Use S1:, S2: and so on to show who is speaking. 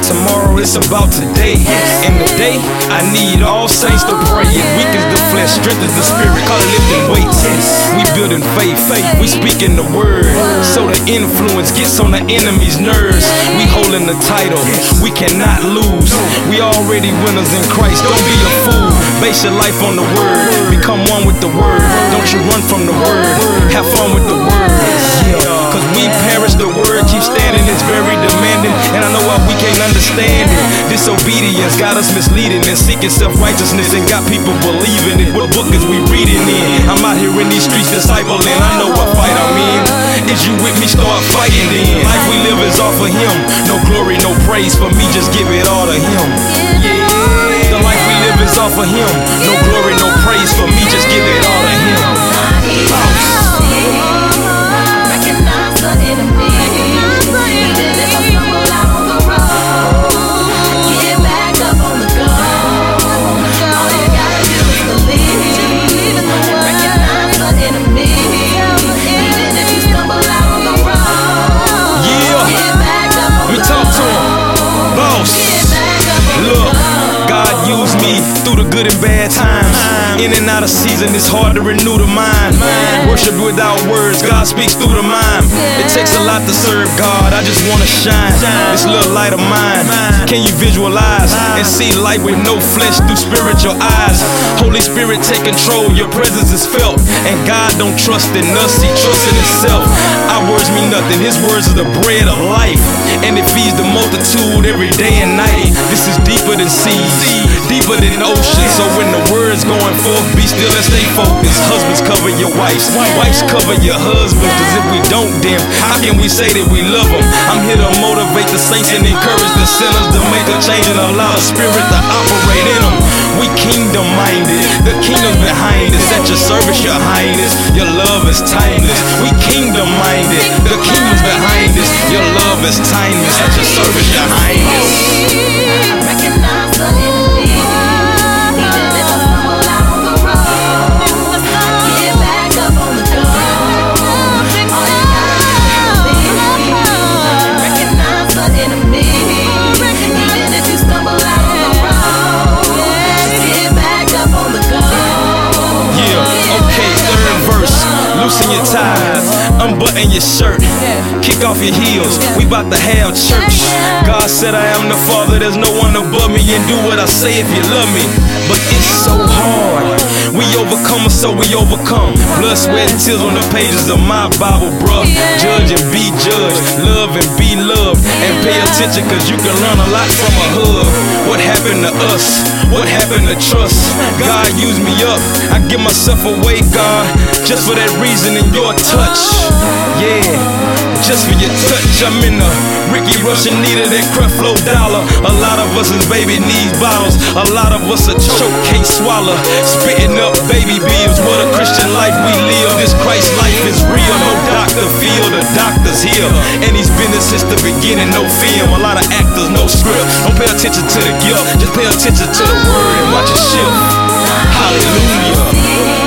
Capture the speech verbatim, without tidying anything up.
S1: tomorrow, it's about today. In the day, I need all saints to pray. It weakens the flesh, strengthens the spirit, call it lifting weights. We building faith, we speaking the word, so the influence gets on the enemy's nerves. We holding the title, we cannot lose. We already winners in Christ, don't be a fool. Base your life on the word, become one with the word. Don't you run from the word, have fun with the word. Cause we perish the word, keep standing, it's very demanding. And I know why we can't understand it. Disobedience got us misleading and seeking self-righteousness, and got people believing it. What book is we reading in? I'm out here in these streets discipling, I know what fight I'm in. Is you with me? Start fighting then. Life we live is all for him. No glory, no praise for me, just give it all to him. Yeah, the life we live is all for him. No glory, no praise for me, just give it all to him. Boss. Through the good and bad times, in and out of season, it's hard to renew the mind. Worship without words, God speaks through the mind. It takes a lot to serve God, I just wanna shine this little light of mine. Can you visualize and see light with no flesh through spiritual eyes? Holy Spirit take control, your presence is felt. And God don't trust in us, he trusts in himself. Our words mean nothing, his words are the bread of life, and it feeds the multitude every day and night. This is deeper than seas, deeper than ocean. So when the word's going forth, be still and stay focused. Husbands, cover your wives, wives, cover your husbands. Cause if we don't, then how can we say that we love them? I'm here to motivate the saints and encourage the sinners to make a change and allow the spirit to operate in them. We kingdom minded, the kingdom's behind us. At your service, your highness, your love is timeless. We kingdom minded, the kingdom's behind us. Your love is timeless. At your service, your highness.
S2: I recognize the enemy.
S1: Loosen your ties, unbutton your shirt, kick off your heels, we bout to have church. God said I am the Father, there's no one above me, and do what I say if you love me. But it's so hard, we overcome, so we overcome. Blood, sweat, and tears on the pages of my Bible, bruh. Judge and be judged, love and be loved, and pay attention cause you can learn a lot from a hug. What happened to us? What happened to trust? God used me up, I give myself away, God, just for that reason in your touch. Yeah, just for your touch. I'm in the Ricky Russian need of that Creflo dollar. A lot of us is baby needs bottles, a lot of us a choke can't swallow. Spitting up baby bills, what a Christian life we live. This Christ life is real, no doctor feel, the doctor's here. And he's been there since the beginning, no film. A lot of actors, no script. Don't pay attention to the gift, just pay attention to the word and watch it shift. Hallelujah.